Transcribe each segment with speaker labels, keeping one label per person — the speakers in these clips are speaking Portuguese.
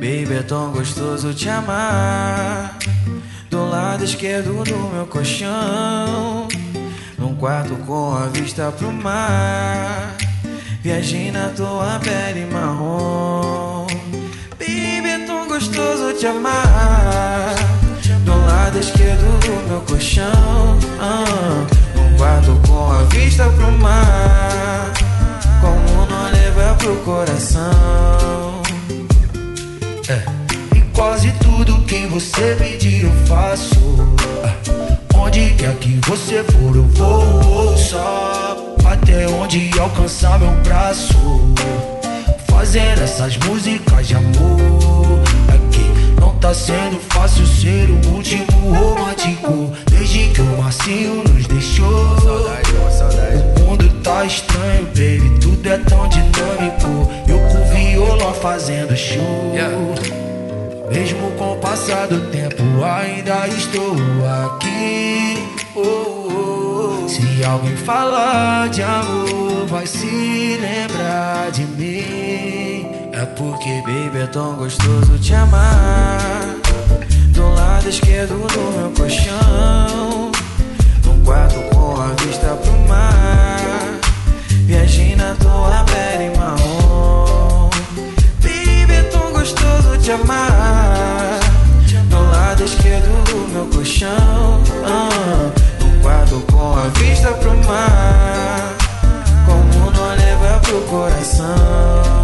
Speaker 1: Baby, é tão gostoso te amar. Do lado esquerdo do meu colchão, num quarto com a vista pro mar. Viajei na tua pele marrom. Baby, é tão gostoso te amar. Do lado esquerdo do meu colchão, num quarto com a vista pro mar. Como não levar pro coração.
Speaker 2: E quase tudo que você pedir eu faço. Onde quer que você for eu vou. Só até onde alcançar meu braço. Fazendo essas músicas de amor. É que não tá sendo fácil ser o último romântico. Desde que o Marcinho nos deixou. O mundo tá estranho, baby, tudo é tão dinâmico. Eu com violão fazendo show. Mesmo com o passar do tempo ainda estou aqui. Se alguém falar de amor vai se lembrar de mim.
Speaker 1: É porque, baby, é tão gostoso te amar. Do lado esquerdo do meu colchão, num quarto com a vista pro mar. Viajei na tua pele marrom. Baby, é tão gostoso te amar. Do lado esquerdo do meu colchão, num quarto com a vista pro mar. Como não leva pro coração.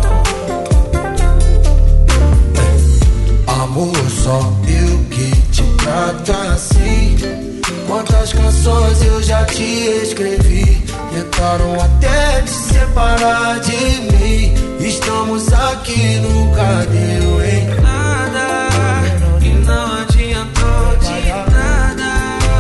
Speaker 2: Amor, só eu que te trato assim. Quantas canções eu já te escrevi. Tentaram até te separar de mim. Estamos aqui, nunca deu em
Speaker 1: nada. E não adiantou de nada.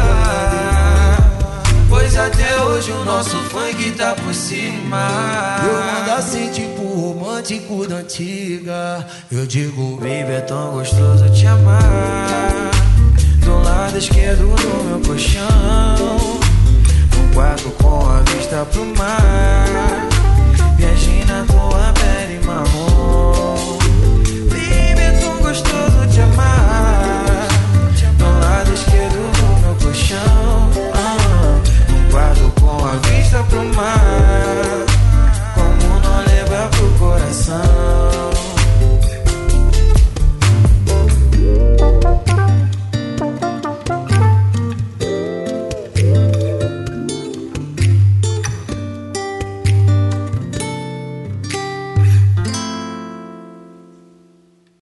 Speaker 1: Pois até hoje o nosso funk tá por cima.
Speaker 2: Eu mando assim tipo romântico da antiga. Eu digo,
Speaker 1: baby, é tão gostoso te amar. Do lado esquerdo do meu colchão, num quarto com a vista pro mar. Viajei na tua